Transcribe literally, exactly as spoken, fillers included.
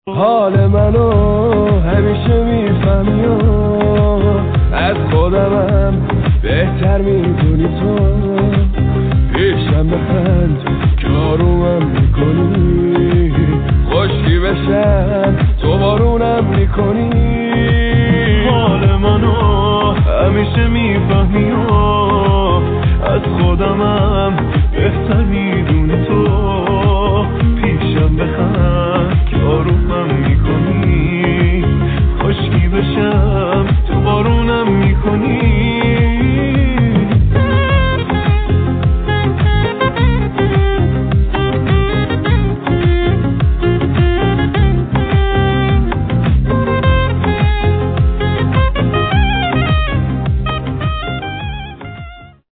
حال منو همیشه میفهمی و از خودمم بهتر میدونی تو. پیشم بخند که آرومم میکنی، خشکی بشم تو بارونم میکنی. حال منو همیشه میفهمی و از خودمم